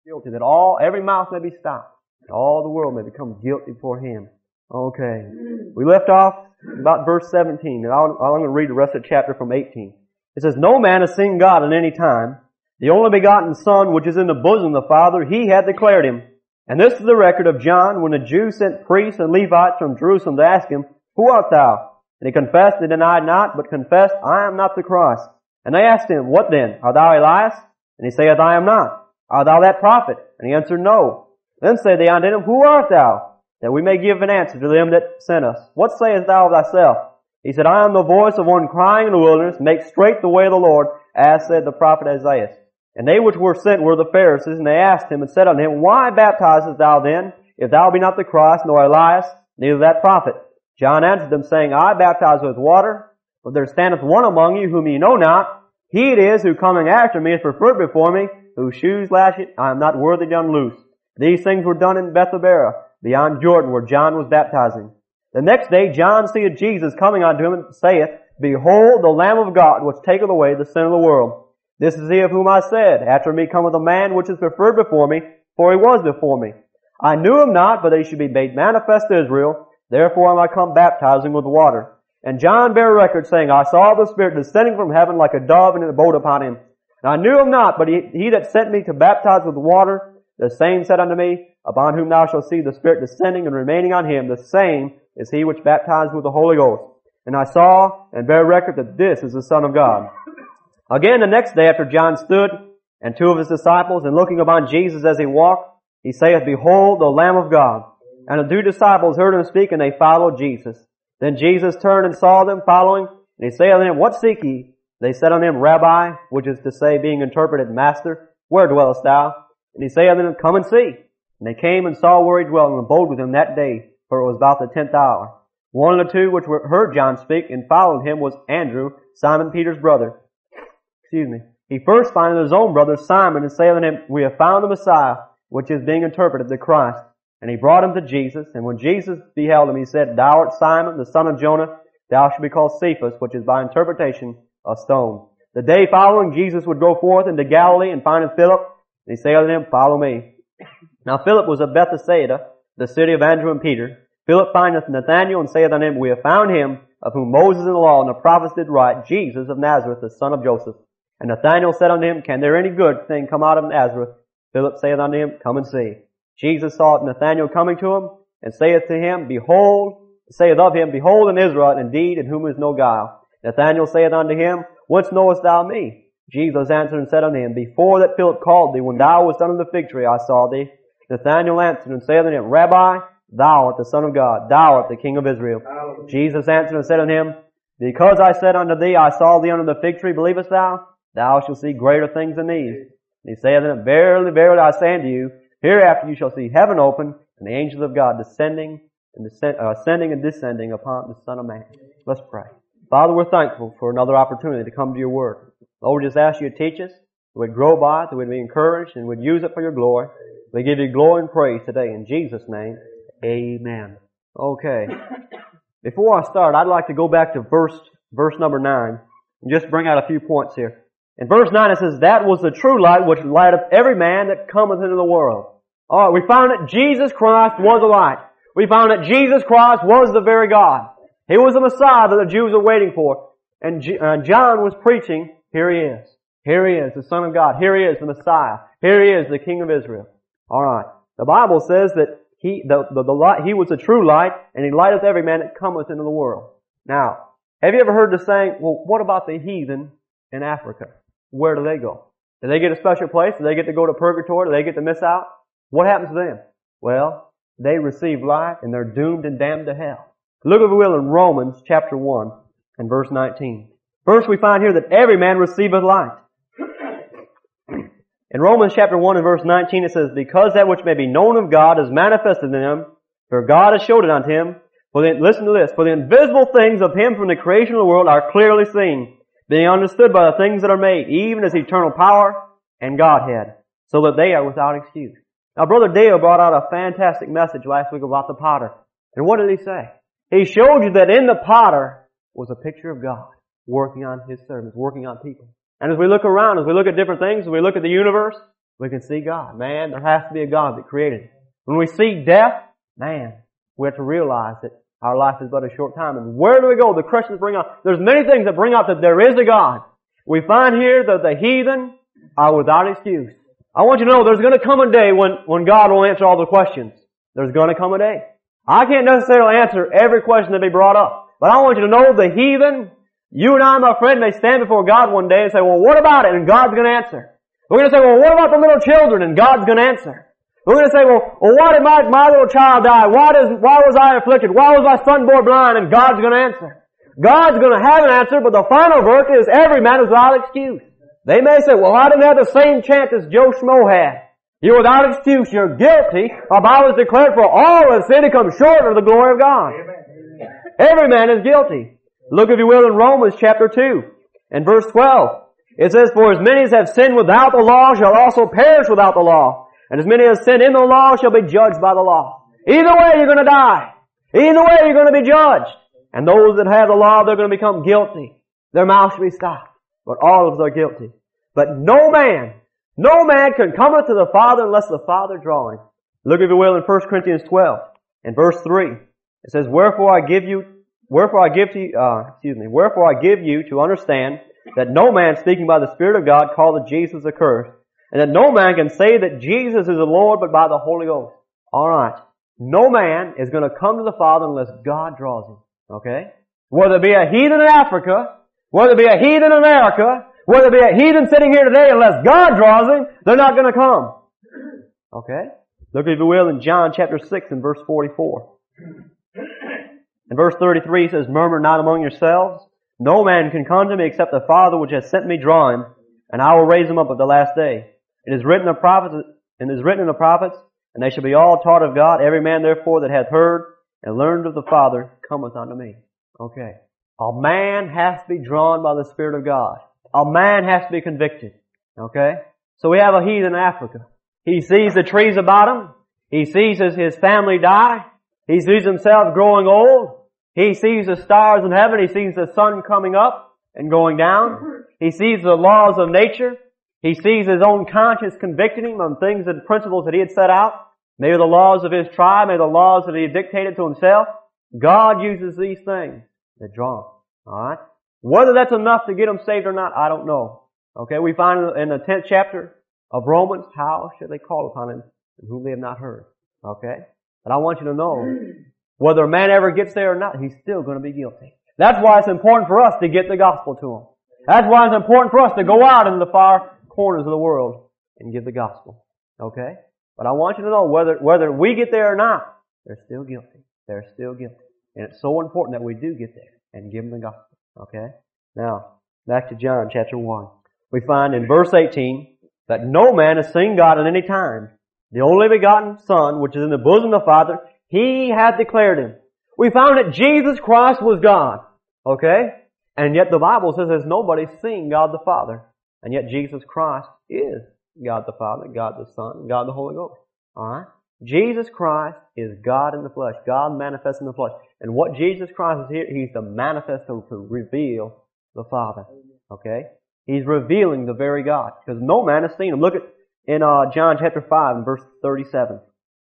guilty, that every mouth may be stopped, and all the world may become guilty before Him. Okay. We left off about verse 17, and I'm going to read the rest of the chapter from 18. It says, "No man has seen God in any time. The only begotten Son, which is in the bosom of the Father, He hath declared Him. And this is the record of John, when the Jews sent priests and Levites from Jerusalem to ask him, Who art thou? And he confessed and denied not, but confessed, I am not the Christ. And they asked him, What then? Art thou Elias? And he saith, I am not. Art thou that prophet? And he answered, No. Then say they unto him, Who art thou? That we may give an answer to them that sent us. What sayest thou of thyself? He said, I am the voice of one crying in the wilderness, Make straight the way of the Lord, as said the prophet Isaiah. And they which were sent were the Pharisees, and they asked him and said unto him, Why baptizest thou then, if thou be not the Christ, nor Elias, neither that prophet? John answered them, saying, I baptize with water, but there standeth one among you whom ye know not. He it is who coming after me is preferred before me, whose shoes latchet I am not worthy to unloose. These things were done in Bethabara, beyond Jordan, where John was baptizing. The next day John seeth Jesus coming unto him, and saith, Behold the Lamb of God, which taketh away the sin of the world. This is he of whom I said, After me cometh a man which is preferred before me, for he was before me. I knew him not, but they should be made manifest to Israel. Therefore am I come baptizing with water. And John bare record, saying, I saw the Spirit descending from heaven like a dove, and it abode upon him. And I knew him not, but he that sent me to baptize with water, the same said unto me, Upon whom thou shalt see the Spirit descending and remaining on him, the same is he which baptized with the Holy Ghost. And I saw and bare record that this is the Son of God. Again the next day after John stood, and two of his disciples, and looking upon Jesus as he walked, he saith, Behold the Lamb of God. And the two disciples heard him speak, and they followed Jesus. Then Jesus turned and saw them following, and he saith unto them, What seek ye? They said unto him, Rabbi, which is to say, being interpreted, Master, where dwellest thou? And he saith unto them, Come and see. And they came and saw where he dwelt, and abode with him that day, for it was about the 10th hour. One of the two which heard John speak and followed him was Andrew, Simon Peter's brother. He first findeth his own brother Simon, and saith unto him, We have found the Messiah, which is being interpreted, the Christ. And he brought him to Jesus, and when Jesus beheld him, he said, Thou art Simon, the son of Jonah, thou shalt be called Cephas, which is by interpretation a stone. The day following, Jesus would go forth into Galilee, and findeth Philip, and he saith unto him, Follow me. Now Philip was of Bethsaida, the city of Andrew and Peter. Philip findeth Nathanael, and saith unto him, We have found him, of whom Moses in the law and the prophets did write, Jesus of Nazareth, the son of Joseph. And Nathanael said unto him, Can there any good thing come out of Nazareth? Philip saith unto him, Come and see. Jesus saw Nathanael coming to him, and saith of him, Behold, an Israelite indeed, in whom is no guile. Nathanael saith unto him, Whence knowest thou me? Jesus answered and said unto him, Before that Philip called thee, when thou wast under the fig tree, I saw thee. Nathanael answered and saith unto him, Rabbi, thou art the Son of God, thou art the King of Israel. Jesus answered and said unto him, Because I said unto thee, I saw thee under the fig tree, believest thou? Thou shalt see greater things than these. And he saith unto him, Verily, verily, I say unto you, hereafter you shall see heaven open, and the angels of God ascending and descending upon the Son of Man. Let's pray. Father, we're thankful for another opportunity to come to your word. Lord, we just ask you to teach us, that we'd grow by it, that we'd be encouraged, and we'd use it for your glory. We give you glory and praise today in Jesus' name. Amen. Okay. Before I start, I'd like to go back to verse number 9 and just bring out a few points here. In verse 9 it says, That was the true light which lighteth every man that cometh into the world. Alright, we found that Jesus Christ was a light. We found that Jesus Christ was the very God. He was the Messiah that the Jews were waiting for. And John was preaching, Here he is. Here he is, the Son of God. Here he is, the Messiah. Here he is, the King of Israel. Alright. The Bible says that he was the true light, and he lighteth every man that cometh into the world. Now, have you ever heard the saying, well, what about the heathen in Africa? Where do they go? Do they get a special place? Do they get to go to purgatory? Do they get to miss out? What happens to them? Well, they receive light and they're doomed and damned to hell. Look, if you will, in Romans chapter 1 and verse 19. First we find here that every man receiveth light. In Romans chapter 1 and verse 19 it says, Because that which may be known of God is manifested in them, for God has showed it unto him. Listen to this, For the invisible things of him from the creation of the world are clearly seen, being understood by the things that are made, even as eternal power and Godhead, so that they are without excuse. Now, Brother Dale brought out a fantastic message last week about the potter. And what did he say? He showed you that in the potter was a picture of God working on His servants, working on people. And as we look around, as we look at different things, as we look at the universe, we can see God. Man, there has to be a God that created it. When we see death, man, we have to realize that our life is but a short time. And where do we go? The Christians bring up, there's many things that bring up that there is a God. We find here that the heathen are without excuse. I want you to know there's going to come a day when God will answer all the questions. There's going to come a day. I can't necessarily answer every question that be brought up. But I want you to know the heathen, you and I, my friend, may stand before God one day and say, well, what about it? And God's going to answer. We're going to say, well, what about the little children? And God's going to answer. We're going to say, well, why did my little child die? Why was I afflicted? Why was my son born blind? And God's going to answer. God's going to have an answer, but the final verdict is every man is without excuse. They may say, well, I didn't have the same chance as Joe Schmo had. You're without excuse. You're guilty. The Bible is declared for all have sinned and come short of the glory of God. Every man is guilty. Look, if you will, in Romans chapter 2 and verse 12. It says, for as many as have sinned without the law shall also perish without the law. And as many as sinned in the law shall be judged by the law. Either way you're going to die. Either way you're going to be judged. And those that have the law, they're going to become guilty. Their mouth shall be stopped. But all of us are guilty. But no man can come unto the Father unless the Father draw him. Look, if you will, in 1 Corinthians 12 and verse 3. It says, wherefore I give you to understand that no man speaking by the Spirit of God calleth Jesus accursed, and that no man can say that Jesus is the Lord but by the Holy Ghost. Alright. No man is going to come to the Father unless God draws him. Okay? Whether it be a heathen in Africa, whether it be a heathen in America, whether it be a heathen sitting here today, unless God draws him, they're not going to come. Okay? Look, if you will, in John chapter 6 and verse 44. In verse 33 it says, murmur not among yourselves. No man can come to me except the Father which has sent me draw him, and I will raise him up at the last day. It is written in the prophets, and they shall be all taught of God. Every man therefore that hath heard and learned of the Father cometh unto me. Okay. A man has to be drawn by the Spirit of God. A man has to be convicted. Okay? So we have a heathen in Africa. He sees the trees about him. He sees his family die. He sees himself growing old. He sees the stars in heaven. He sees the sun coming up and going down. He sees the laws of nature. He sees his own conscience convicting him on things and principles that he had set out. Maybe the laws of his tribe, maybe the laws that he had dictated to himself. God uses these things to draw him. Alright? Whether that's enough to get him saved or not, I don't know. Okay, we find in the 10th chapter of Romans, how should they call upon him whom they have not heard? Okay? But I want you to know, whether a man ever gets there or not, he's still going to be guilty. That's why it's important for us to get the gospel to him. That's why it's important for us to go out into the far corners of the world and give the gospel. Okay? But I want you to know, whether we get there or not, they're still guilty. They're still guilty. And it's so important that we do get there and give them the gospel. Okay? Now, back to John chapter 1. We find in verse 18 that no man has seen God at any time. The only begotten Son, which is in the bosom of the Father, He hath declared Him. We found that Jesus Christ was God. Okay? And yet the Bible says there's nobody seen God the Father. And yet Jesus Christ is God the Father, God the Son, God the Holy Ghost. Alright? Jesus Christ is God in the flesh. God manifest in the flesh. And what Jesus Christ is here, He's the manifesto to reveal the Father. Okay? He's revealing the very God. Because no man has seen Him. Look at in John chapter 5 and verse 37.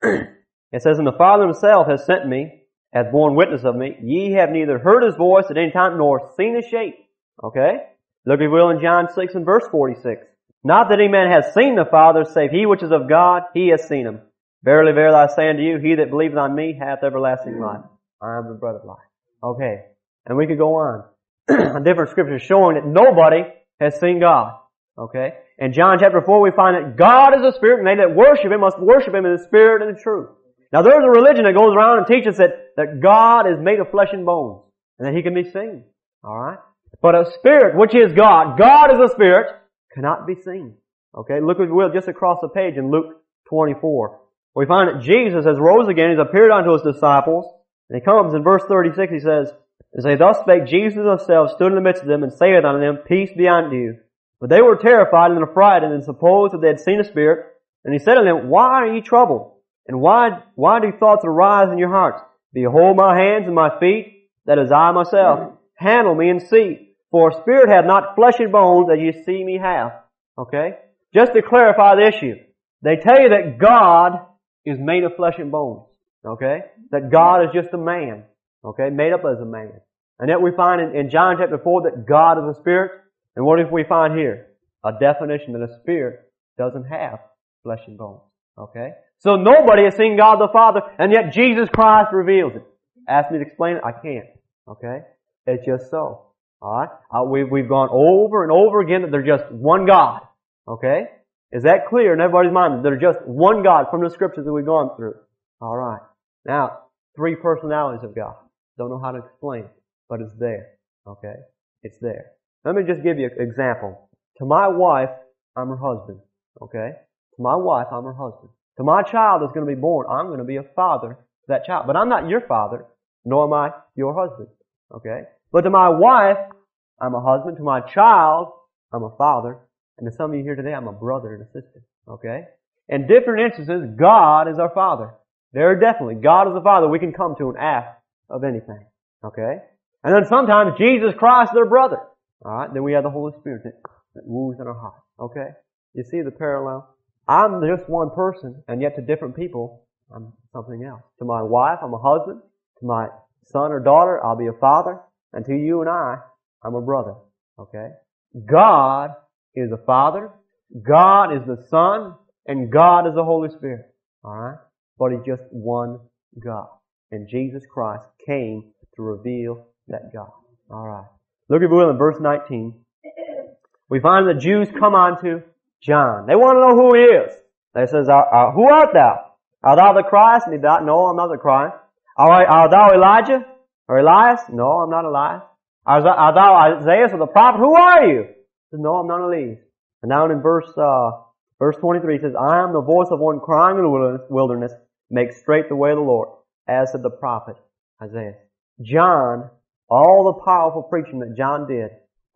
It says, and the Father Himself has sent me, hath borne witness of me. Ye have neither heard His voice at any time, nor seen His shape. Okay? Look, if you will, in John 6 and verse 46. Not that any man has seen the Father, save he which is of God, he has seen Him. Verily, verily, I say unto you, he that believeth on me hath everlasting life. I am the bread of life. Okay. And we could go on. Different scriptures showing that nobody has seen God. Okay. In John chapter 4 we find that God is a spirit, and they that worship Him must worship Him in the spirit and in truth. Now there's a religion that goes around and teaches that God is made of flesh and bones, and that He can be seen. Alright? But a spirit, which is God is a spirit, cannot be seen. Okay? Look, if you will, just across the page in Luke 24. We find that Jesus has rose again, He's appeared unto His disciples, and He comes in verse 36, He says, and say, thus spake Jesus Himself, stood in the midst of them, and saith unto them, peace be unto you. But they were terrified and affrighted, and supposed that they had seen a spirit. And He said unto them, why are ye troubled? And why do thoughts arise in your hearts? Behold my hands and my feet, that is I myself. Handle me and see. For a spirit hath not flesh and bones, as ye see me have. Okay? just to clarify the issue, they tell you that God is made of flesh and bones. Okay? That God is just a man. Okay? Made up as a man. And yet we find in John chapter 4 that God is a spirit. And what if we find here? A definition that a spirit doesn't have flesh and bones. Okay? So nobody has seen God the Father, and yet Jesus Christ reveals it. Ask me to explain it, I can't. Okay? It's just so. Alright? We've gone over and over again that there's just one God. Okay? Is that clear in everybody's mind? That there's just one God from the scriptures that we've gone through. Alright. Now, three personalities of God. Don't know how to explain it, but it's there. Okay? It's there. Let me just give you an example. To my wife, I'm her husband. Okay? To my wife, I'm her husband. To my child that's going to be born, I'm going to be a father to that child. But I'm not your father, nor am I your husband. Okay? But to my wife, I'm a husband. To my child, I'm a father. And to some of you here today, I'm a brother and a sister. Okay? In different instances, God is our Father. Very definitely, God is the Father we can come to and ask of anything. Okay? And then sometimes Jesus Christ is our brother. Alright? Then we have the Holy Spirit that moves in our heart. Okay? You see the parallel? I'm just one person, and yet to different people, I'm something else. To my wife, I'm a husband. To my son or daughter, I'll be a father. And to you and I'm a brother. Okay? God is the Father, God is the Son, and God is the Holy Spirit. Alright? But He's just one God. And Jesus Christ came to reveal that God. Alright. Look if you will in verse 19. We find the Jews come unto John. They want to know who he is. They says, who art thou? Art thou the Christ? And he said, no, I'm not the Christ. Art thou Elijah? Or Elias? No, I'm not Elias. Art thou Isaiah or the prophet? Who are you? He says, no, I'm not Elias. And down in verse 23, he says, I am the voice of one crying in the wilderness, make straight the way of the Lord, as said the prophet Isaiah. John, all the powerful preaching that John did,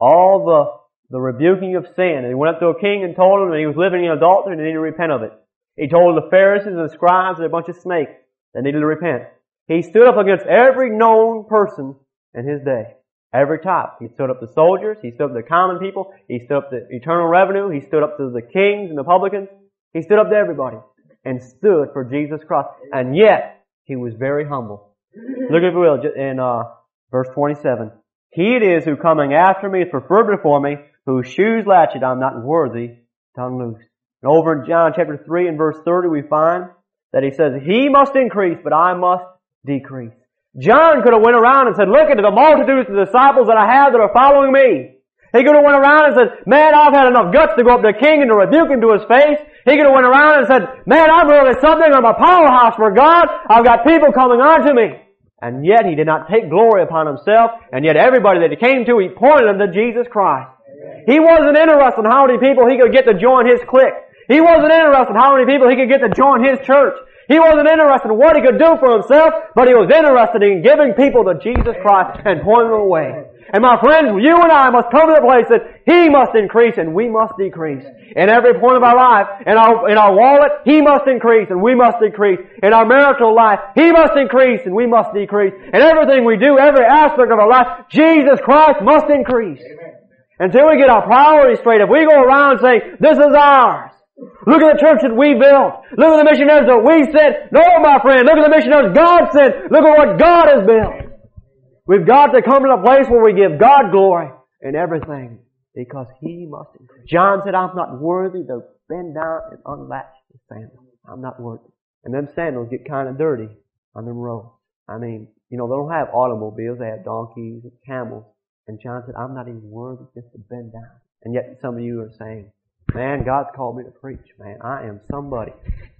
all the rebuking of sin, and he went up to a king and told him that he was living in adultery and he needed to repent of it. He told the Pharisees and the scribes and a bunch of snakes that needed to repent. He stood up against every known person in his day. Every type. He stood up to soldiers, he stood up to the common people, he stood up to eternal revenue, he stood up to the kings and the publicans, he stood up to everybody and stood for Jesus Christ. And yet, he was very humble. Look if you will, in verse 27. He it is who coming after me is preferred before me, whose shoes latchet I'm not worthy to unloose. And over in John chapter 3 and verse 30 we find that he says, He must increase, but I must decrease. John could have went around and said, look at the multitudes of disciples that I have that are following me. He could have went around and said, man, I've had enough guts to go up to the king and to rebuke him to his face. He could have went around and said, man, I'm really something. I'm a powerhouse for God. I've got people coming on to me. And yet he did not take glory upon himself. And yet everybody that he came to, he pointed them to Jesus Christ. He wasn't interested in how many people he could get to join his clique. He wasn't interested in how many people he could get to join his church. He wasn't interested in what he could do for himself, but he was interested in giving people to Jesus Christ and pointing them away. And my friends, you and I must come to the place that He must increase and we must decrease. In every point of our life, in our wallet, He must increase and we must decrease. In our marital life, He must increase and we must decrease. In everything we do, every aspect of our life, Jesus Christ must increase. Amen. Until we get our priorities straight, if we go around saying, this is ours, look at the church that we built. Look at the missionaries that we sent. No, my friend, look at the missionaries God sent. Look at what God has built. We've got to come to a place where we give God glory in everything because He must increase. John said, I'm not worthy to bend down and unlatch the sandals. I'm not worthy. And them sandals get kind of dirty on them roads. I mean, they don't have automobiles. They have donkeys and camels. And John said, I'm not even worthy just to bend down. And yet some of you are saying, man, God's called me to preach, man. I am somebody.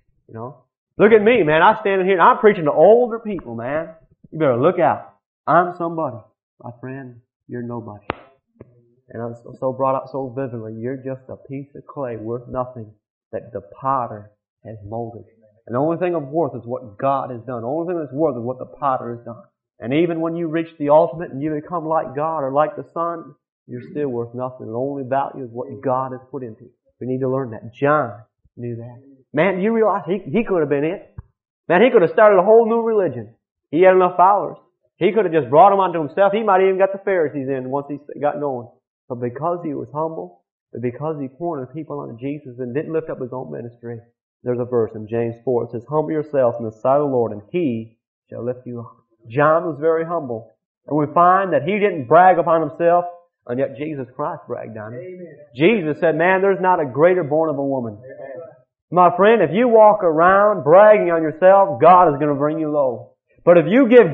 Look at me, man. I'm standing here and I'm preaching to older people, man. You better look out. I'm somebody. My friend, you're nobody. And I'm so brought up so vividly. You're just a piece of clay worth nothing that the potter has molded. And the only thing of worth is what God has done. The only thing that's worth is what the potter has done. And even when you reach the ultimate and you become like God or like the Son, you're still worth nothing. The only value is what God has put into you. We need to learn that. John knew that. Man, do you realize he could have been it? Man, he could have started a whole new religion. He had enough followers. He could have just brought them onto himself. He might have even got the Pharisees in once he got going. But because he was humble But because he pointed people unto Jesus and didn't lift up his own ministry, there's a verse in James 4. It says, humble yourselves in the sight of the Lord, and He shall lift you up. John was very humble. And we find that he didn't brag upon himself, and yet Jesus Christ bragged on him. Amen. Jesus said, man, there's not a greater born of a woman. Amen. My friend, if you walk around bragging on yourself, God is going to bring you low. But if you give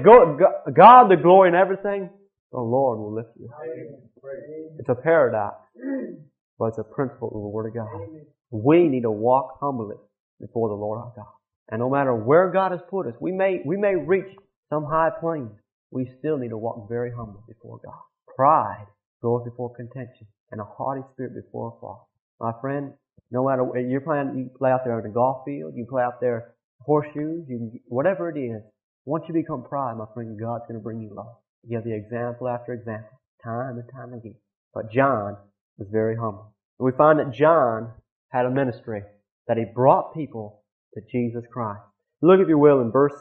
God the glory in everything, the Lord will lift you. Amen. It's a paradox, but it's a principle of the Word of God. Amen. We need to walk humbly before the Lord our God. And no matter where God has put us, we may reach some high plane. We still need to walk very humbly before God. Pride goes before contention, and a haughty spirit before a fall. My friend, no matter what you're playing, you play out there in the golf field, you play out there horseshoes, whatever it is. Once you become pride, my friend, God's going to bring you low. You have the example after example, time and time again. But John was very humble. And we find that John had a ministry, that he brought people to Jesus Christ. Look, if you will, in verse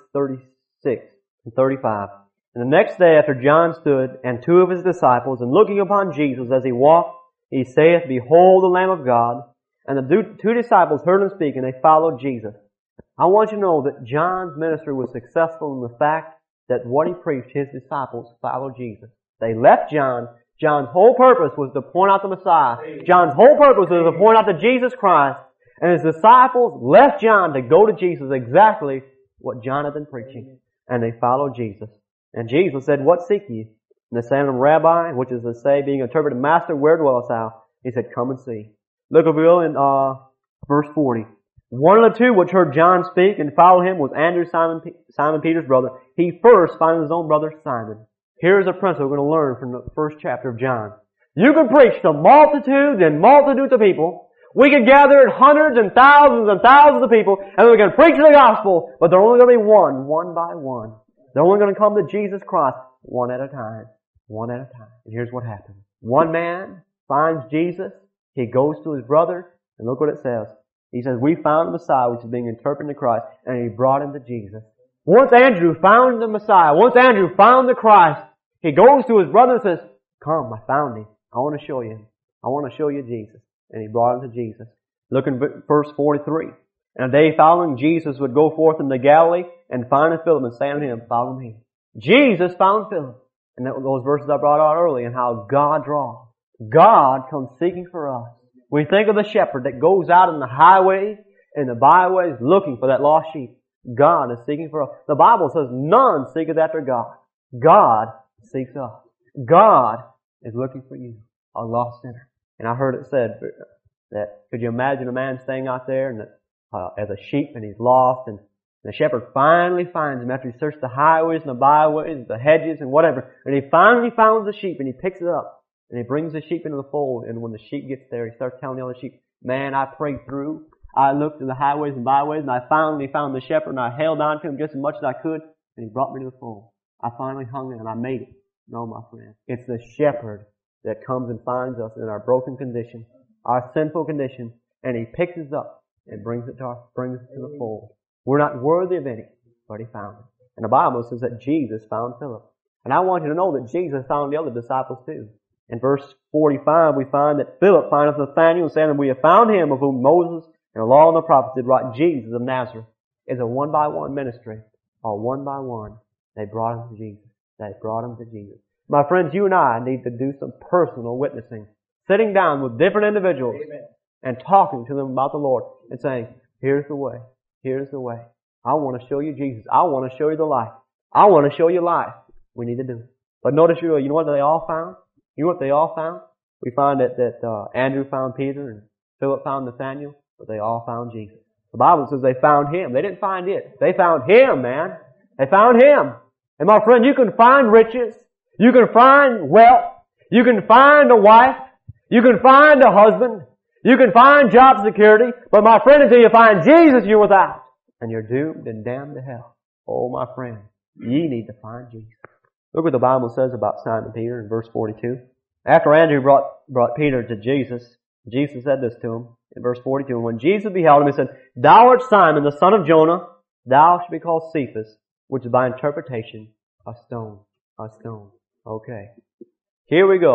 36 and 35. And the next day after John stood, and two of his disciples, and looking upon Jesus as he walked, he saith, behold the Lamb of God. And the two disciples heard him speak, and they followed Jesus. I want you to know that John's ministry was successful in the fact that what he preached, his disciples followed Jesus. They left John. John's whole purpose was to point out the Messiah. John's whole purpose was to point out to Jesus Christ. And his disciples left John to go to Jesus, exactly what John had been preaching. And they followed Jesus. And Jesus said, what seek ye? And they said unto him, Rabbi, which is to say, being interpreted, Master, where dwellest thou? He said, come and see. Look, if you will, in verse 40. One of the two which heard John speak and followed him was Andrew, Simon Peter's brother. He first found his own brother Simon. Here's a principle we're going to learn from the first chapter of John. You can preach to multitudes and multitudes of people. We can gather hundreds and thousands of people, and we can preach the gospel, but they're only going to be one by one. They're only going to come to Jesus Christ one at a time. One at a time. And here's what happens. One man finds Jesus. He goes to his brother, and look what it says. He says, we found the Messiah, which is being interpreted to Christ, and he brought him to Jesus. Once Andrew found the Messiah, once Andrew found the Christ, he goes to his brother and says, come, I found him. I want to show you. I want to show you Jesus. And he brought him to Jesus. Look in verse 43. And a day following, Jesus would go forth into Galilee and find Philip and say unto him, follow me. Jesus found Philip. And those verses I brought out earlier, and how God draws. God comes seeking for us. We think of the shepherd that goes out in the highways and the byways looking for that lost sheep. God is seeking for us. The Bible says none seeketh after God. God seeks us. God is looking for you, a lost sinner. And I heard it said that, could you imagine a man staying out there and as a sheep, and he's lost, and the shepherd finally finds him after he searched the highways and the byways, the hedges and whatever, and he finally finds the sheep and he picks it up and he brings the sheep into the fold. And when the sheep gets there, he starts telling the other sheep, man, I prayed through. I looked in the highways and byways, and I finally found the shepherd, and I held on to him just as much as I could, and he brought me to the fold. I finally hung in and I made it. No, my friend. It's the shepherd that comes and finds us in our broken condition, our sinful condition, and he picks us up and brings us to the fold. We're not worthy of any, but he found us. And the Bible says that Jesus found Philip. And I want you to know that Jesus found the other disciples too. In verse 45, we find that Philip findeth Nathanael, saying that we have found him of whom Moses and the law and the prophets did write, Jesus of Nazareth. It's a one-by-one ministry. Or one by one, they brought him to Jesus. They brought him to Jesus. My friends, you and I need to do some personal witnessing. Sitting down with different individuals. Amen. And talking to them about the Lord. And saying, here's the way. Here's the way. I want to show you Jesus. I want to show you the life. I want to show you life. We need to do it. But notice, you know what they all found? You know what they all found? We find that Andrew found Peter and Philip found Nathanael, but they all found Jesus. The Bible says they found him. They didn't find it. They found him, man. They found him. And my friend, you can find riches. You can find wealth. You can find a wife. You can find a husband. You can find job security. But my friend, until you find Jesus, you're without. And you're doomed and damned to hell. Oh, my friend, ye need to find Jesus. Look what the Bible says about Simon Peter in verse 42. After Andrew brought Peter to Jesus, Jesus said this to him in verse 42. And when Jesus beheld him, he said, Thou art Simon, the son of Jonah. Thou shalt be called Cephas, which is by interpretation, a stone. A stone. Okay. Here we go.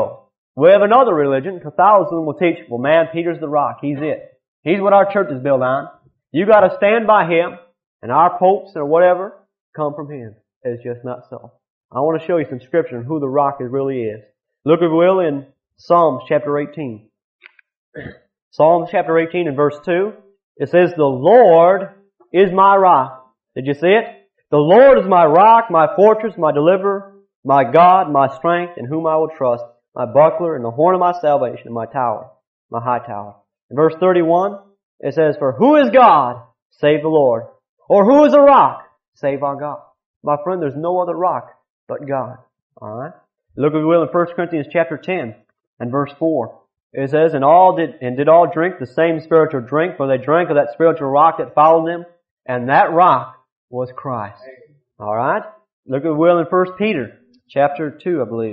We have another religion. Catholicism will teach, well, man, Peter's the rock. He's it. He's what our church is built on. You got to stand by him, and our popes or whatever come from him. It's just not so. I want to show you some scripture on who the rock really is. Look, if you will, in Psalms chapter 18. Psalms chapter 18 and verse 2. It says, the Lord is my rock. Did you see it? The Lord is my rock, my fortress, my deliverer, my God, my strength, in whom I will trust, my buckler and the horn of my salvation, and my tower, my high tower. In verse 31, it says, for who is God save the Lord? Or who is a rock save our God? My friend, there's no other rock but God. Alright? Look, if you will, in 1 Corinthians chapter 10 and verse 4. It says, did all drink the same spiritual drink, for they drank of that spiritual rock that followed them, and that rock was Christ. Alright? Look, if you will, in 1 Peter chapter 2, I believe.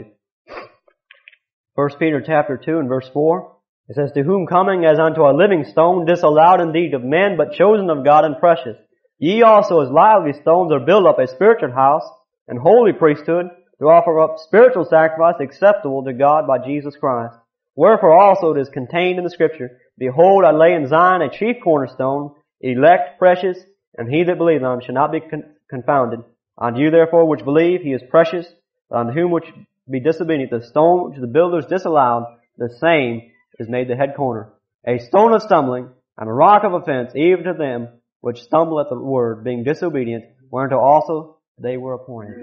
1 Peter chapter 2 and verse 4. It says, to whom coming as unto a living stone, disallowed indeed of men, but chosen of God and precious. Ye also as lively stones are built up a spiritual house and holy priesthood to offer up spiritual sacrifice acceptable to God by Jesus Christ. Wherefore also it is contained in the Scripture, behold, I lay in Zion a chief cornerstone, elect, precious, and he that believeth on him shall not be confounded. Unto you therefore which believe, he is precious, but unto whom which be disobedient, the stone which the builders disallowed, the same is made the head corner, a stone of stumbling, and a rock of offense, even to them which stumble at the word, being disobedient, whereunto also they were appointed.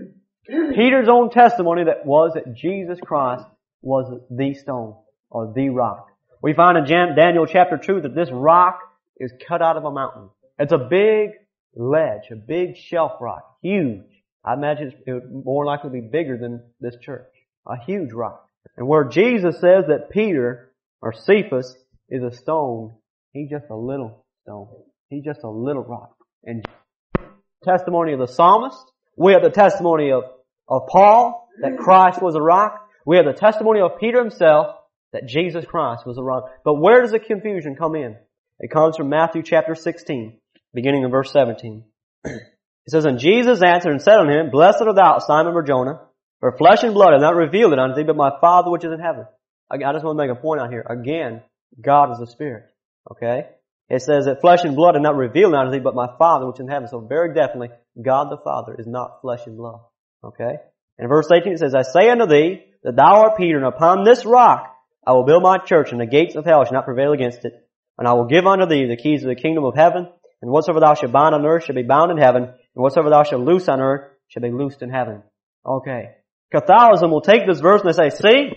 Peter's own testimony that Jesus Christ was the stone, or the rock. We find in Daniel chapter 2 that this rock is cut out of a mountain. It's a big ledge, a big shelf rock, huge. I imagine it would more likely be bigger than this church. A huge rock. And where Jesus says that Peter, or Cephas, is a stone, he's just a little stone. He's just a little rock. And testimony of the psalmist, we have the testimony of Paul, that Christ was a rock. We have the testimony of Peter himself, that Jesus Christ was a rock. But where does the confusion come in? It comes from Matthew chapter 16, beginning in verse 17. It says, and Jesus answered and said unto him, blessed art thou, Simon Bar-Jonah, for flesh and blood hath not revealed it unto thee, but my Father which is in heaven. I just want to make a point out here. Again, God is a spirit. Okay? It says that flesh and blood hath not revealed it unto thee, but my Father which is in heaven. So very definitely, God the Father is not flesh and blood. Okay? In verse 18 it says, I say unto thee that thou art Peter, and upon this rock I will build my church, and the gates of hell shall not prevail against it. And I will give unto thee the keys of the kingdom of heaven, and whatsoever thou shalt bind on earth shall be bound in heaven, and whatsoever thou shalt loose on earth shall be loosed in heaven. Okay. Catholicism will take this verse and they say, see,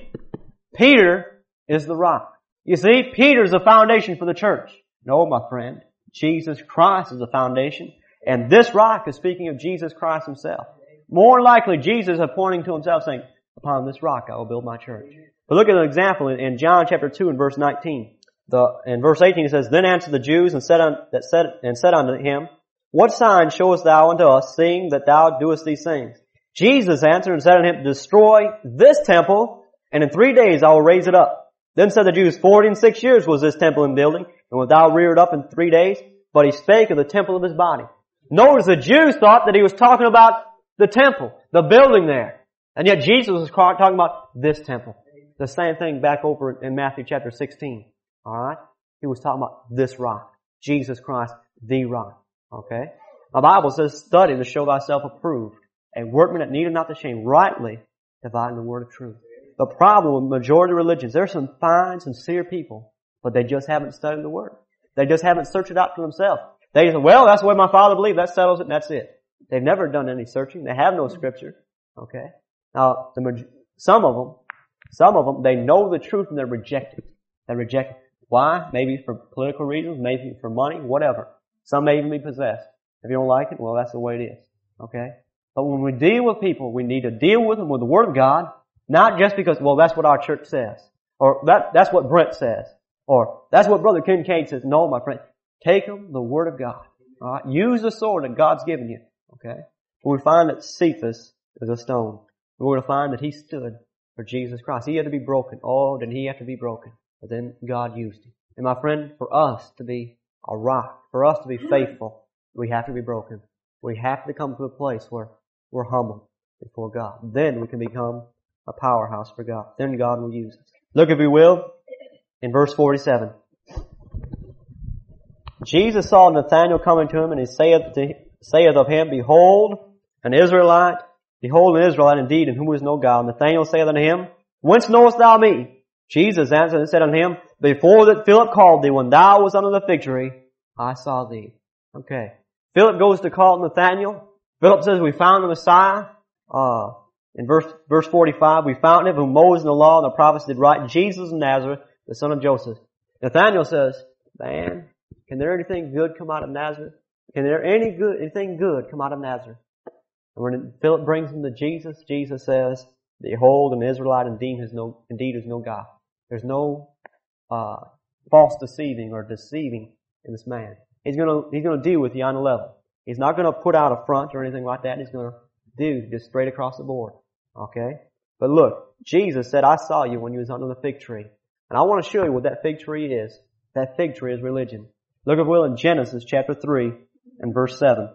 Peter is the rock. You see, Peter is the foundation for the church. No, my friend. Jesus Christ is the foundation. And this rock is speaking of Jesus Christ himself. More likely, Jesus is pointing to himself saying, upon this rock I will build my church. But look at an example in John chapter 2 and verse 19. In verse 18 it says, then answered the Jews and said unto him, what sign showest thou unto us, seeing that thou doest these things? Jesus answered and said unto him, destroy this temple, and in 3 days I will raise it up. Then said the Jews, 46 years was this temple in building, and wilt thou rear it up in 3 days? But he spake of the temple of his body. Notice the Jews thought that he was talking about the temple, the building there. And yet Jesus was talking about this temple. The same thing back over in Matthew chapter 16. Alright? He was talking about this rock. Jesus Christ, the rock. Okay? The Bible says, study to show thyself approved, a workman that needeth not to shame, rightly dividing the word of truth. The problem with majority religions, there's some fine, sincere people, but they just haven't studied the word. They just haven't searched it out for themselves. They just, well, that's what my father believed, that settles it, and that's it. They've never done any searching. They have no scripture. Okay? Now, some of them, they know the truth and they're rejected. They reject it. Why? Maybe for political reasons, maybe for money, whatever. Some may even be possessed. If you don't like it, well, that's the way it is. Okay? But when we deal with people, we need to deal with them with the Word of God, not just because, well, that's what our church says. Or that's what Brent says. Or that's what Brother Kincaid says. No, my friend. Take them the Word of God. Alright? Use the sword that God's given you. Okay? We find that Cephas is a stone. We're going to find that he stood for Jesus Christ. He had to be broken. Oh, did he have to be broken? But then God used him. And my friend, for us to be a rock, for us to be faithful, we have to be broken. We have to come to a place where we're humble before God. Then we can become a powerhouse for God. Then God will use us. Look, if you will, in verse 47. Jesus saw Nathanael coming to him, and he saith of him, Behold, an Israelite. Behold, an Israelite indeed, in whom is no guile. Nathanael saith unto him, Whence knowest thou me? Jesus answered and said unto him, Before that Philip called thee, when thou was under the fig tree, I saw thee. Okay. Philip goes to call Nathanael. Philip says, We found the Messiah. In verse 45, we found him whom Moses and the law and the prophets did write, Jesus of Nazareth, the son of Joseph. Nathanael says, Man, can there anything good come out of Nazareth? Can there anything good come out of Nazareth? And when Philip brings him to Jesus, Jesus says, Behold, an Israelite indeed is no God. There's no false deceiving or deceiving in this man. He's gonna deal with you on the level. He's not gonna put out a front or anything like that. He's gonna do just straight across the board. Okay? But look, Jesus said, I saw you when you was under the fig tree. And I want to show you what that fig tree is. That fig tree is religion. Look, if you will, in Genesis chapter 3 and verse 7.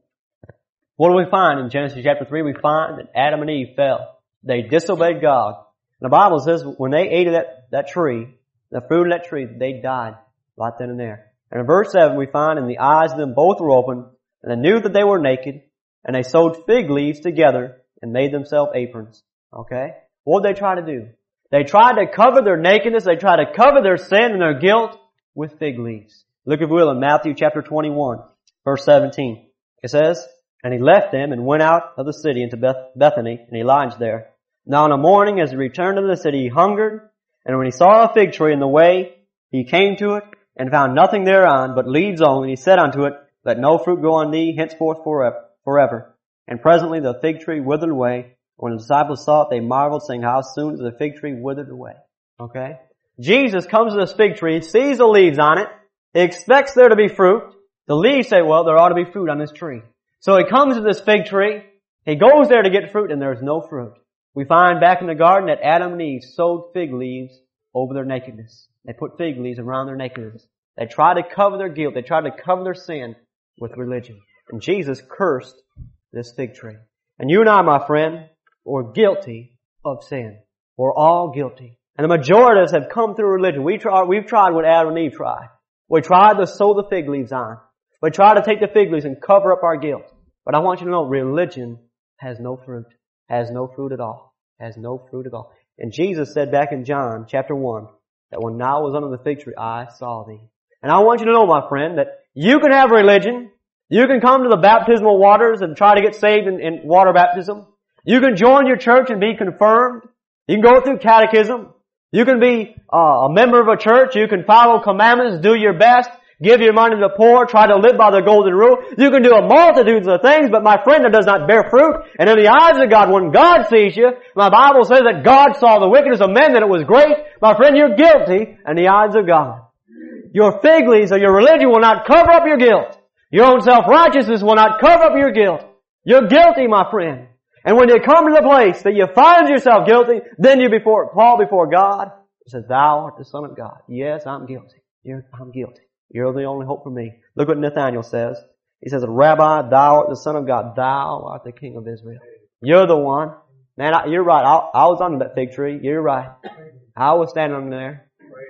What do we find in Genesis chapter 3? We find that Adam and Eve fell. They disobeyed God. And the Bible says when they ate of that tree, the fruit of that tree, they died right then and there. And in verse 7 we find, And the eyes of them both were opened, and they knew that they were naked, and they sewed fig leaves together and made themselves aprons. Okay? What did they try to do? They tried to cover their nakedness. They tried to cover their sin and their guilt with fig leaves. Look, if you will, in Matthew chapter 21, verse 17. It says, And he left them and went out of the city into Bethany, and he lodged there. Now in the morning, as he returned to the city, he hungered, and when he saw a fig tree in the way, he came to it, and found nothing thereon, but leaves only. And he said unto it, Let no fruit grow on thee henceforth forever. And presently the fig tree withered away. When the disciples saw it, they marveled, saying, How soon is the fig tree withered away? Okay? Jesus comes to this fig tree, sees the leaves on it, he expects there to be fruit. The leaves say, well, there ought to be fruit on this tree. So he comes to this fig tree, he goes there to get fruit, and there's no fruit. We find back in the garden that Adam and Eve sewed fig leaves over their nakedness. They put fig leaves around their nakedness. They tried to cover their guilt. They tried to cover their sin with religion. And Jesus cursed this fig tree. And you and I, my friend, are guilty of sin. We're all guilty. And the majority of us have come through religion. We've tried what Adam and Eve tried. We tried to sew the fig leaves on. We tried to take the fig leaves and cover up our guilt. But I want you to know, religion has no fruit. Has no fruit at all. Has no fruit at all. And Jesus said back in John chapter 1, that when thou was under the fig tree, I saw thee. And I want you to know, my friend, that you can have religion. You can come to the baptismal waters and try to get saved in water baptism. You can join your church and be confirmed. You can go through catechism. You can be a member of a church. You can follow commandments, do your best, give your money to the poor, try to live by the golden rule. You can do a multitude of things, but my friend, that does not bear fruit. And in the eyes of God, when God sees you, my Bible says that God saw the wickedness of men, that it was great. My friend, you're guilty in the eyes of God. Your fig leaves or your religion will not cover up your guilt. Your own self-righteousness will not cover up your guilt. You're guilty, my friend. And when you come to the place that you find yourself guilty, then you fall before God. He says, Thou art the Son of God. Yes, I'm guilty. I'm guilty. You're the only hope for me. Look what Nathanael says. He says, Rabbi, thou art the Son of God. Thou art the King of Israel. You're the one. Man, you're right. I was under that fig tree. You're right. I was standing under there.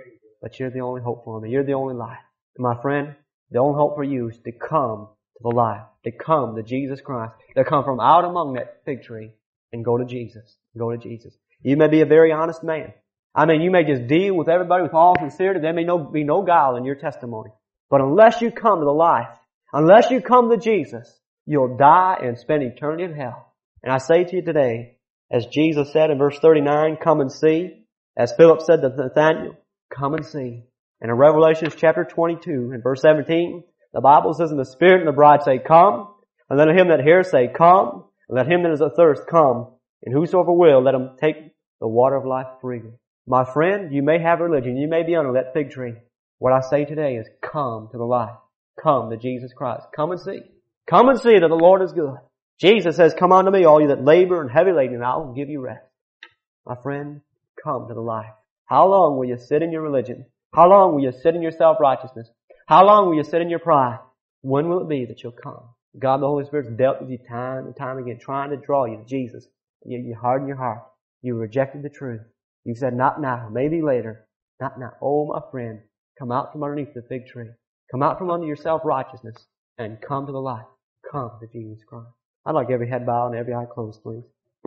But you're the only hope for me. You're the only life. And my friend, the only hope for you is to come to the life. To come to Jesus Christ. To come from out among that fig tree and go to Jesus. Go to Jesus. You may be a very honest man. I mean, you may just deal with everybody with all sincerity. There may be no guile in your testimony. But unless you come to the life, unless you come to Jesus, you'll die and spend eternity in hell. And I say to you today, as Jesus said in verse 39, come and see. As Philip said to Nathanael, come and see. And in Revelation chapter 22 and verse 17, the Bible says, And the Spirit and the bride say, Come. And let him that hears say, Come. And let him that is athirst come. And whosoever will, let him take the water of life freely. My friend, you may have religion. You may be under that fig tree. What I say today is come to the life. Come to Jesus Christ. Come and see. Come and see that the Lord is good. Jesus says, Come unto me, all you that labor and heavy laden, and I will give you rest. My friend, come to the life. How long will you sit in your religion? How long will you sit in your self-righteousness? How long will you sit in your pride? When will it be that you'll come? God the Holy Spirit's dealt with you time and time again, trying to draw you to Jesus. You harden your heart. You rejected the truth. You said, not now, maybe later. Not now. Oh, my friend, come out from underneath the fig tree. Come out from under your self-righteousness and come to the light. Come to Jesus Christ. I'd like every head bowed and every eye closed, please.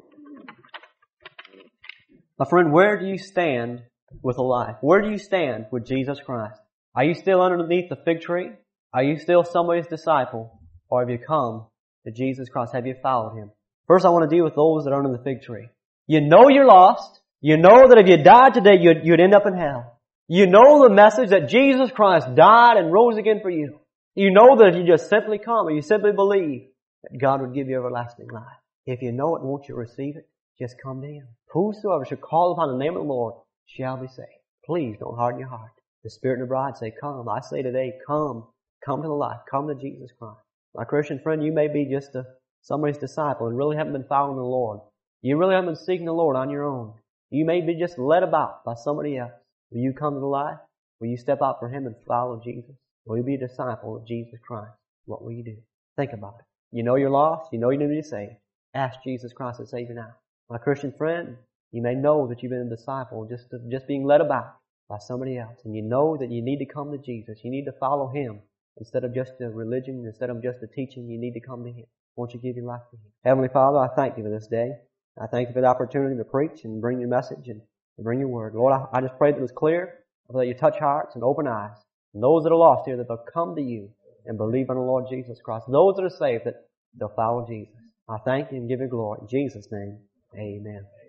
My friend, where do you stand with a life? Where do you stand with Jesus Christ? Are you still underneath the fig tree? Are you still somebody's disciple? Or have you come to Jesus Christ? Have you followed Him? First, I want to deal with those that are under the fig tree. You know you're lost. You know that if you died today, you'd end up in hell. You know the message that Jesus Christ died and rose again for you. You know that if you just simply come and you simply believe that God would give you everlasting life. If you know it, won't you receive it? Just come to Him. Whosoever shall call upon the name of the Lord shall be saved. Please don't harden your heart. The Spirit and the bride say, come. I say today, come. Come to the light. Come to Jesus Christ. My Christian friend, you may be just somebody's disciple and really haven't been following the Lord. You really haven't been seeking the Lord on your own. You may be just led about by somebody else. Will you come to the light? Will you step out for Him and follow Jesus? Will you be a disciple of Jesus Christ? What will you do? Think about it. You know you're lost. You know you need to be saved. Ask Jesus Christ to save you now. My Christian friend, you may know that you've been a disciple just being led about by somebody else. And you know that you need to come to Jesus. You need to follow Him. Instead of just a religion, instead of just a teaching, you need to come to Him. Won't you give your life to Him? Heavenly Father, I thank You for this day. I thank You for the opportunity to preach and bring Your message and to bring Your word. Lord, I just pray that it was clear, that You touch hearts and open eyes. And those that are lost here, that they'll come to You and believe on the Lord Jesus Christ. Those that are saved, that they'll follow Jesus. I thank You and give You glory. In Jesus' name, amen.